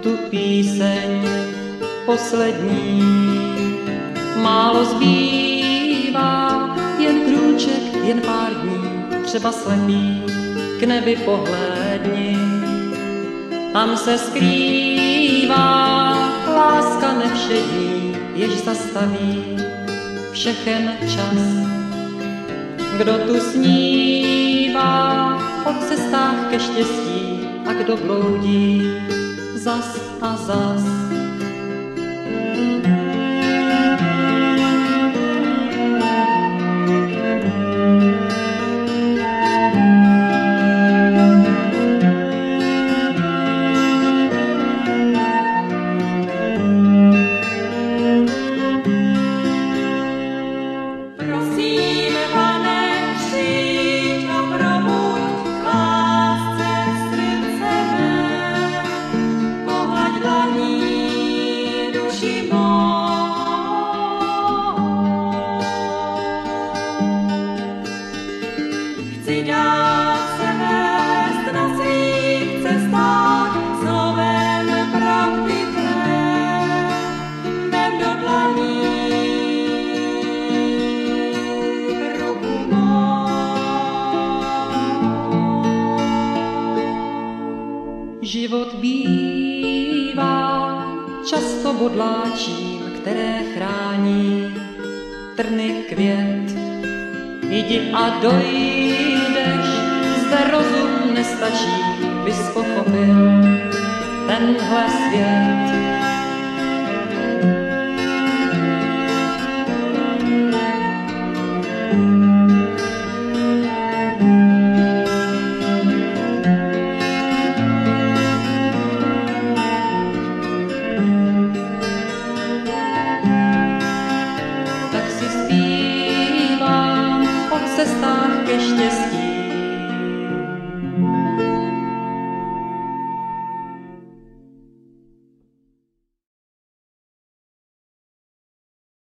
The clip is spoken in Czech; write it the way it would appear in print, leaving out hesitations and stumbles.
tu píseň poslední. Málo zbývá, jen krůček, jen pár dní, třeba slepý, k nebi pohlédni. Tam se skrývá láska nevšední, jež zastaví všechen čas. Kdo tu snívá o cestách ke štěstí a kdo bloudí zas a zas. Chci dát se vést na svých cestách slovem pravdy tvé, vem do dlaní ruku mou. Život bývá často bodláčím, které chrání trny květ. Jdi a dojdeš, zde rozum nestačí, bys pochopil tenhle svět.